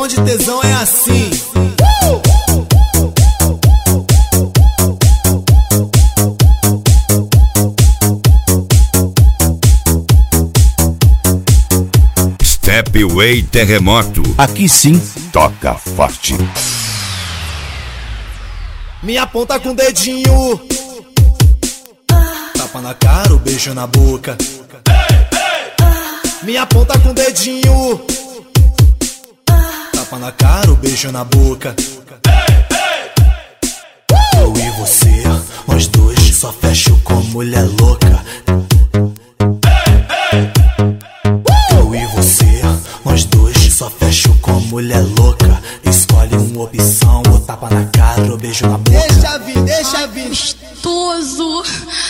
Bonde tesão é assim. Stepway Terremoto. Aqui sim, toca forte. Me aponta com o dedinho, tapa na cara, o beijo na boca. Me aponta com o dedinho, tapa na cara, o beijo na boca. Eu e você, nós dois, só fecho com mulher louca. Eu e você, nós dois, só fecho com mulher louca. Escolhe uma opção, ou tapa na cara, ou beijo na boca. Deixa vir, deixa vir. Gostoso.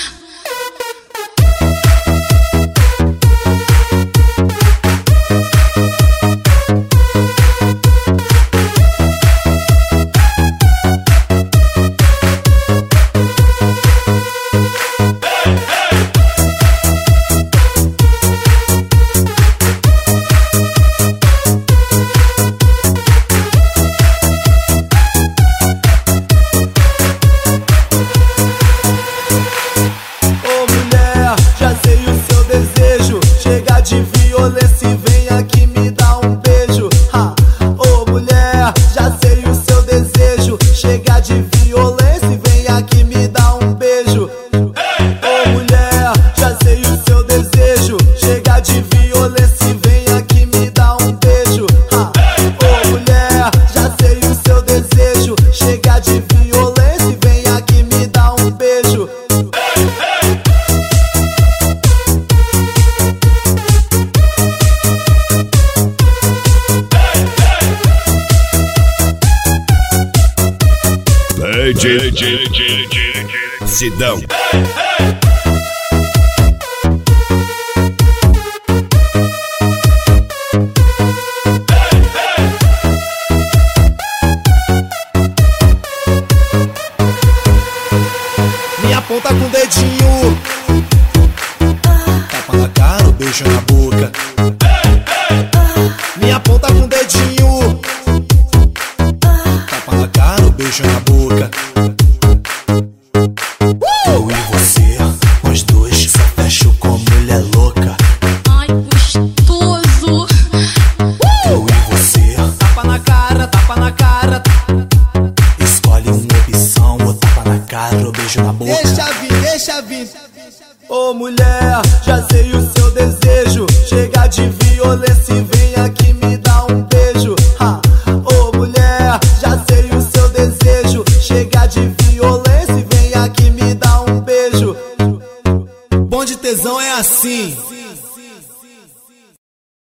De violência e vem aqui me dar um beijo. Ô mulher, já sei o seu desejo. Chega de violência e vem aqui me dar um beijo. Ô mulher, já sei o seu desejo. Chega de violência e vem aqui me dar um beijo. Ô mulher, já sei o seu desejo. Chega de violência e vem aqui me dar um beijo. Sidão. Me aponta com o dedinho, tapa na cara, o beijo na boca. Me aponta com o dedinho, tapa na cara, o beijo na boca. Eu e você, nós dois, só fecho com mulher louca. Ai, gostoso. Eu e você, tapa na cara, tapa na cara. Escolhe uma opção, ou tapa na cara, ou beijo na boca. Deixa vir, deixa vir. Ô mulher, já sei o seu desejo. Chega de violência e vem aqui me dar um beijo. Ô mulher, já sei o seu desejo. Chega de violência e vem aqui me dar um beijo. Bonde tesão é assim.